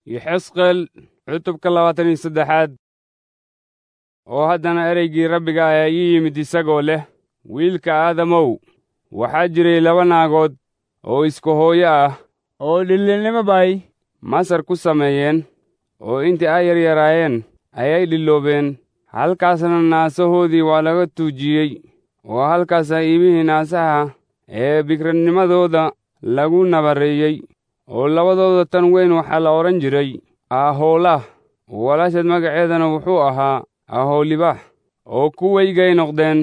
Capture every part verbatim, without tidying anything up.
Yexesqeel cutubka labaatan iyo saddexaad. oo haddana ereygii Rabbiga ayaa ii yimid isagoo leh, wiilka aadamow, waxaa jiray laba naagood oo isku hooyo ah oo dhililnimo bay Masar ku sameeyeen, oo intii ay yaryaraayeen ayay dhiloobeen. halkaasna naasahoodii waa laga tuujiyey, oo halkaasaa iibihii naasaha ee bikirnimadooda lagu nabareeyey. oo labadooda tan weyn waxaa la odhan jiray Ahoolah, walaasheed magaceedana wuxuu ahaa Ahoolibax. oo kuwaygay noqdeen,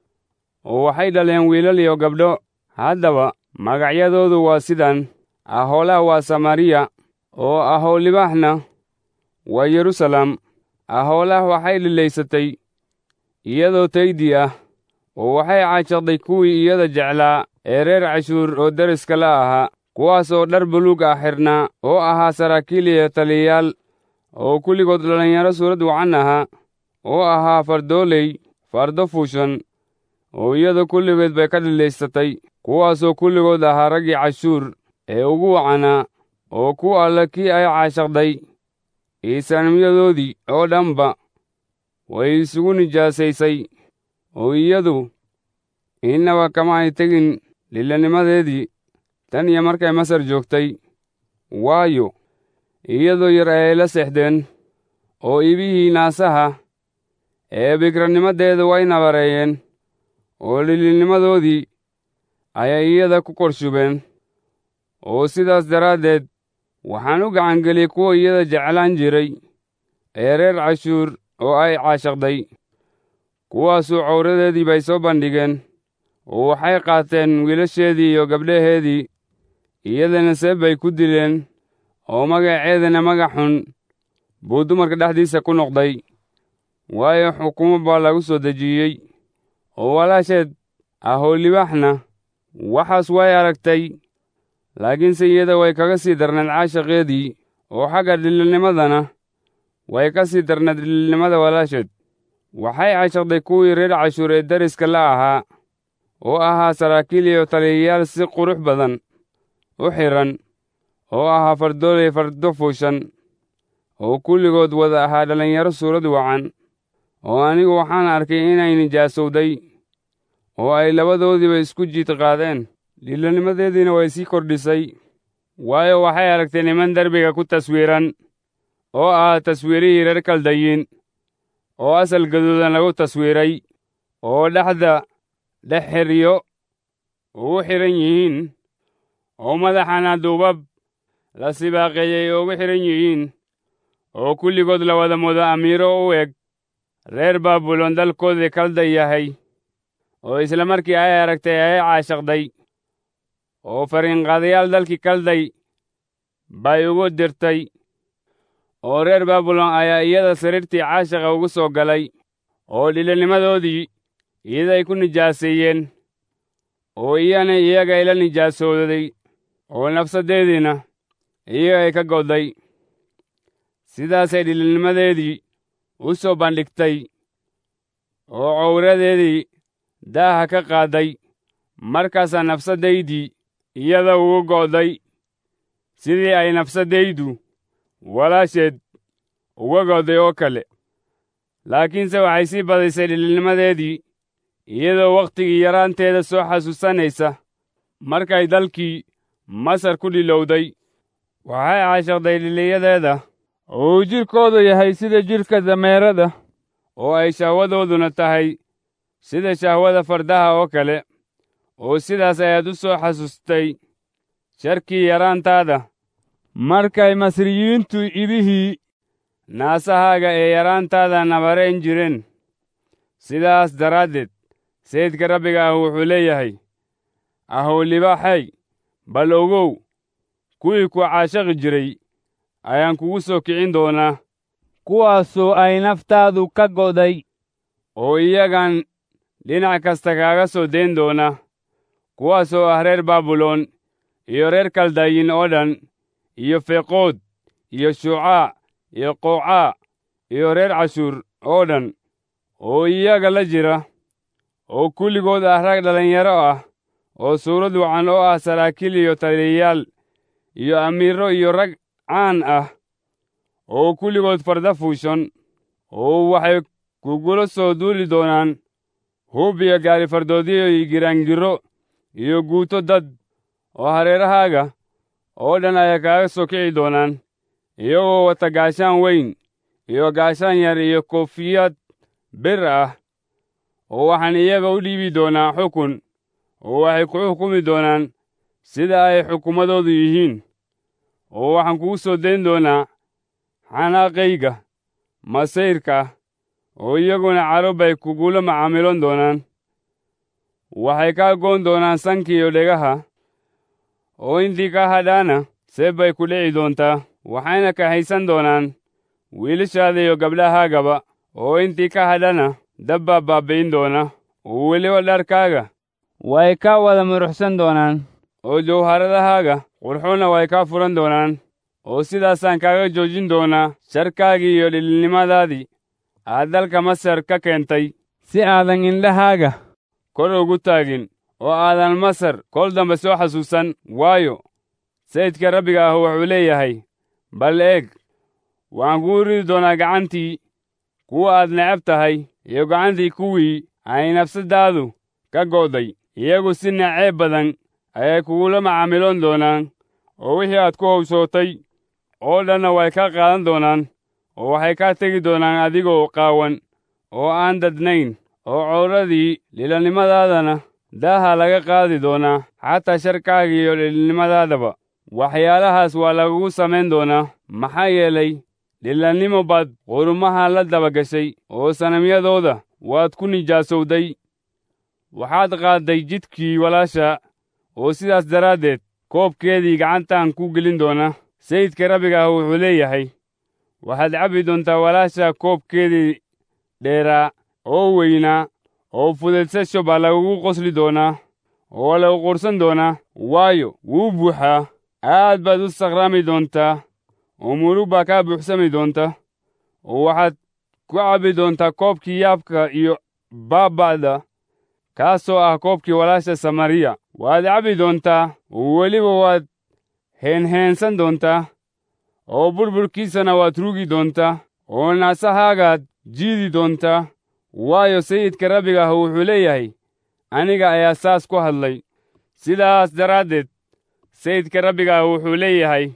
oo waxay dhaleen wiilal iyo gabdho. haddaba magacyadoodu waa sidan: Ahoolah waa Samariya, oo Ahoolibaxna waa Yeruusaalem. Ahoolah waxay dhilaysatay iyadoo taydii ah, oo waxay caashaqday kuwii iyada jeclaa ee reer Cashuur oo deriska la ahaa, kuwaas oo dhar buluug ah xidhnaa, oo ahaa saraakiil iyo taliyayaal, oo kulligood dhallinyaro suurad wacan ahaa, oo ahaa fardooley fardo fuushan, oo iyada kulligeed bay ka dhilaysatay, kuwaasoo kulligood ahaa raggii Cashuur ee ugu wacanaa, oo ku alla kii ay caashaqday iisaanimyadoodii oo dhanba way isugu nijaasaysay. oo iyadu innaba kama ay tegin dhilanimadeedii tan iyo markay Masar joogtay, waayo iyadoo yar ayay la seexdeen, oo iibihii naasaha ee bikirnimadeeda way nabareeyeen, oo dhililnimadoodii ayay iyada ku korshubeen. oo sidaas daraaddeed waxaan u gacangeliyey kuwa iyada jeclaan jiray ee reer Cashuur oo ay caashaqday, kuwaasuu cawradeedii bay soo bandhigeen, oo waxay qaateen wiilasheedii iyo gabdhaheedii, iyadana seef bay ku dileen, oo magaceedana magac xun buu dumarka dhexdiisa ku noqday, waayo xukumo baa lagu soo dejiyey. oo walaasheed Ahoolibaxna waxaas way aragtay, laakiinse iyada way kaga sii darnayd caashaqeedii, oo xagga dhililnimadana way ka sii darnayd dhililnimada walaasheed. waxay caashaqday kuwii reer Cashuur ee deriska la ahaa, oo ahaa saraakiil iyo taliyayaal si qurux badan u xidhan, oo ahaa fardooley fardo fuushan, oo kulligood wada ahaa dhallinyaro suurad wacan. oo anigu waxaan arkay inay nijaasowday, oo ay labadoodiiba isku jiid qaadeen, dhililnimadeediina way sii kordhisay, waayo waxay aragtay niman derbiga ku taswiiran, oo ah taswiirihii reer Kaldayiin, oo asal gaduudan lagu taswiiray, oo dhexda dhexxiryo ugu xidhan yihiin, oo madaxana duubab la sibaaqeeyey ugu xidhan yihiin, oo kulligood la wada moodo amiiro u eg reer Baabilon dalkoodii Kalday yahay. oo isla markii ay aragtay ayay caashaqday, oo fariinqaadayaal dalkii Kalday bay ugu dirtay, oo reer Baabilon ayaa iyada sariirtii caashaqa ugu soo galay, oo dhililnimadoodii iyaday ku nijaaseeyeen, oo iyana iyagay la nijaasooday, oo nafsadeediina iyagay ka go'day. sidaasay dhililnimadeedii u soo bandhigtay, oo cawradeedii daaha ka qaadday. markaasaa nafsadaydii iyada ugu go'day, sidii ay nafsadaydu walaasheed uga go'day oo kale. laakiinse waxay sii badisay dhililnimadeedii, iyadoo wakhtigii yaraanteeda soo xasuusanaysa markay dalkii Masar ku dhilowday. waxay caashaqday dhiliyadeeda, oo uu jidhkoodu yahay sida jidhka dameerada, oo ay shahwadooduna tahay sida shahwada fardaha oo kale. oo sidaas ayaad u soo xasuustay sharkii yaraantaada, markay Masriyiintu ibihii naasahaaga ee yaraantaada nabareen jireen. sidaas daraaddeed sayidka Rabbiga ah wuxuu leeyahay, Ahoolibaxay, bal ogow, kuwii ku caashaqi jiray ayaan kugu soo kicin doonaa, kuwaasoo ay naftaadu ka go'day, oo iyagan dhinac kasta kaaga soo dayn doona, kuwaasoo ah reer Baabilon iyo reer Kaldayiin oo dhan, iyo Feqood iyo Shuucaa iyo Qowcaa iyo reer Cashuur oo dhan, oo iyaga la jira, oo kulligood ah rag dhallinyaro ah, oo suurad wacan, oo ah saraakiil iyo taliyayaal iyo amiiro iyo rag caan ah, oo kulligood farda fuushan, oo waxay kugula soo duuli doonaan hub iyo gaari fardoodyo iyo giraangiro iyo guuto dad, oo hareerahaaga oo dhan ayay kaaga soo kici doonaan, iyagoo wata gaashaan weyn iyo gaashaan yar iyo koofiyad bir ah, oo waxaan iyaga u dhiibi doonaa xukun, oo waxay ku xukumi doonaan sida ay xukumadoodu yihiin, oo waxaan kugu soo dayn doonaa xanaaqayga masayrka ah, oo iyaguna caro bay kugula macaamiloon doonaan. Waxay kaa goon doonaan sanka iyo dhegaha, oo intii ka hadhaana seef bay ku dhici doontaa, waxayna kaxaysan doonaan wiilashaada iyo gabdhahaagaba, oo intii ka hadhana dab baa baabi'in doona, oo weliba dharkaaga way ka wada muruxsan doonaan, oo jawharadahaaga qurxoonna way kaa furan doonaan, oo sidaasaan kaaga joojin doonaa sharkaagii iyo dhilnimadaadii aad dalka Masar ka keentay, si aadan indhahaaga kor ugu taagin, oo aadan Masar kol dambe soo xasuusan. Waayo sayidka Rabbiga ah wuxuu leeyahay, bal eeg, waxaan kugu ridi doonaa gacantii kuwa aad necab tahay, iyo gacantii kuwii ay nafsadaadu ka go'day. Iyagu si naceeb badan ayay kugula macaamiloon doonaan, oo wixii aad ku hawshootay oo dhanna way ka qaadan doonaan, oo waxay kaa tegi doonaan adigoo qaawan oo aan dadnayn, oo cawradii lilanimadaadana daaha laga qaadi doonaa, xataa sharkaaga iyo dhilnimadaadaba. Waxyaalahaas waa lagugu samayn doonaa, maxaa yeelay dhilannimo baad qurumaha la daba gashay, oo sanamyadooda waad ku nijaasowday. Waxaad qaadday jidkii walaasha, oo sidaas daraaddeed koobkeedii gacantaan ku gelin doona. Sayidka Rabbiga ah wuxuu leeyahay, waxaad cabbi doontaa walaasha koobkeedii dheeraa oo weynaa, oo fudaysasho baa lagugu qosli doonaa, oo lagu qursan doonaa, waayo wuu buuxaa. Aad baad u sakhraami doontaa, oo murug baa kaa buuxsami doonta, oo waxaad ku cabbi doontaa koobkii yaabka iyo baaba'da, kaasoo ah koobkii walaasha Samariya. Waad cabbi doontaa, oo weliba waad heenheensan doontaa, oo burburkiisana waad rugi doontaa, oo naasahaagaad jiidi doontaa. Waayo sayidka Rabbiga ah wuxuu leeyahay, aniga ayaa saas ku hadlay. Sidaas daraaddeed sayidka Rabbiga ah wuxuu leeyahay,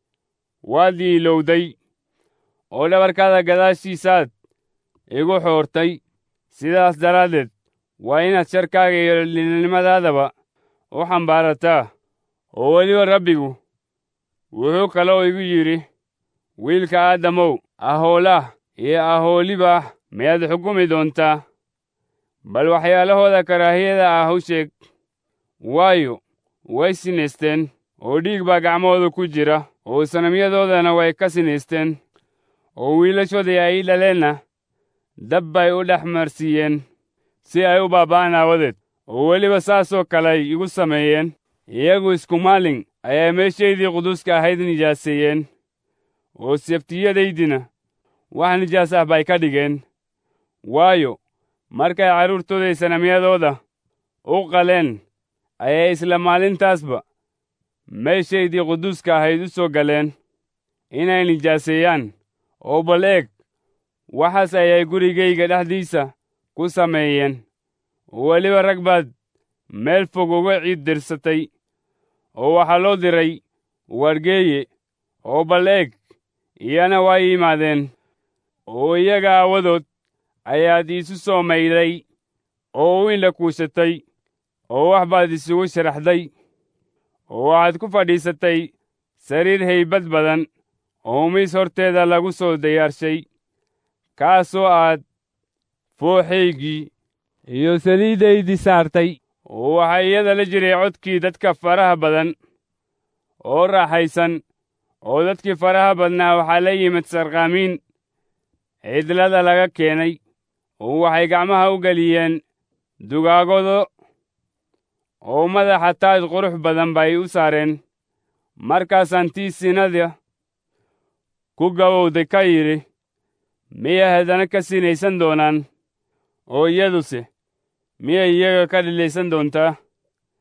waad ii ilowday, oo dhabarkaada gadaashiisaad igu xoortay. Sidaas daraaddeed waa inaad sharkaaga iyo dhilnimadaadaba u xambaarataa. Oo weliba Rabbigu wuxuu kaloo igu yidhi, wiilka aadamow, Ahoolah iyo Ahoolibah miyaad xukumi doontaa? Bal waxyaalahooda karaahiyada ah u sheeg, waayo way sinaysteen, oo dhiig baa gacmahooda ku jira, oo sanamyadoodana way ka sinaysteen, oo wiilashoodii ay ii dhaleenna dab bay u dhex marsiiyeen si ay u baaba'aan aawadeed. Oo weliba saasoo kale ay igu sameeyeen. Iyagu isku maalin ayay meeshaydii quduuska ahayd nijaaseeyeen, oo seftiyadaydina wax nijaas ah bay ka dhigeen. Waayo markay carruurtooda iyo sanamyadooda u qaleen, ayay isla maalintaasba meeshaydii quduuska ahayd u soo galeen inay nijaaseeyaan. oo bal eeg, waxaas ayay gurigayga dhexdiisa ku sameeyeen. weliba rag baad meel fog uga ciid dirsatay, oo waxaa loo diray wargeeye, oo bal eeg, iyana waa yimaadeen, oo iyaga aawadood ayaad iisu soo maydhay, oo u indha kuushatay, oo wax baad isugu sharaxday, oo waxaad ku fadhiisatay sariir haybad badan, oo miis horteeda lagu soo diyaarshay, kaasoo aad fooxaygii iyo saliidaydii saartay. oo waxaa iyada la jiray codkii dadka faraha badan oo raaxaysan, oo dadkii faraha badnaa waxaa la yimid sarqaamiin cidlada laga keenay, oo waxay gacmaha u geliyeen dugaagado, oo madaxa taaj qurux badan bay u saareen. markaasaan tii sinada ku gabowday ka yidhi, miyay haddana ka sinaysan doonaan? oo iyaduse miyay iyaga ka dhilaysan doontaa?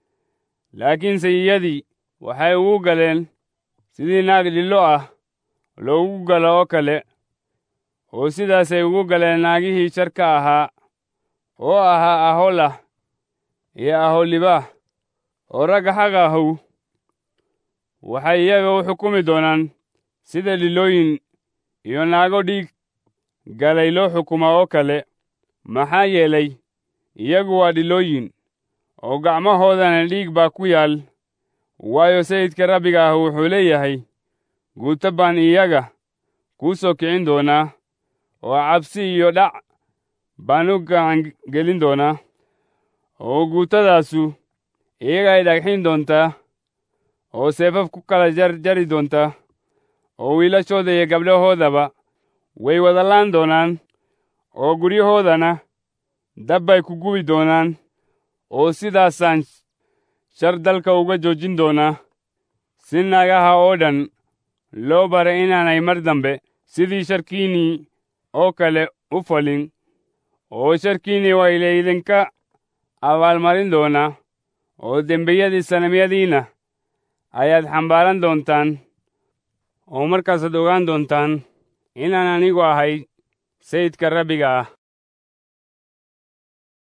laakiinse iyadii waxay ugu galeen sidii naag dhillo ah loogu galo oo kale, oo sidaasay ugu galeen naagihii sharka ahaa oo ahaa Ahola iyo Aholibah oo ragga xaqa ahu waxay iyaga u xukumi doonaan sida dhilooyin iyo naago dhiig galay loo xukuma oo kale, maxaa yeelay iyagu waa dhilooyin oo gacmahoodana dhiig baa ku yaal. Waayo sayidka Rabbiga ah wuxuu leeyahay, guuto baan iyaga kuu soo kicin doonaa, oo cabsi iyo dhac baan u gacan gelin doonaa, oo guutadaasu iyagay dhagxin doontaa oo seefaf ku kala jarjari doontaa, oo wiilashooda iyo gabdhahoodaba way wada laan doonaan, oo guryahoodana dab bay ku gubi doonaan, oo sidaasaan shar dalka uga joojin doonaa, si naagaha oo dhan loo baray inaanay mar dambe sidii sharkiinnii oo kale u falin, oo sharkiinnii waa laydinka abaalmarin doonaa, oo dembiyadii sanamyadiinna ayaad xambaaran doontaan, oo markaasaad ogaan doontaan inaan anigu ahay sayidka Rabbiga ah.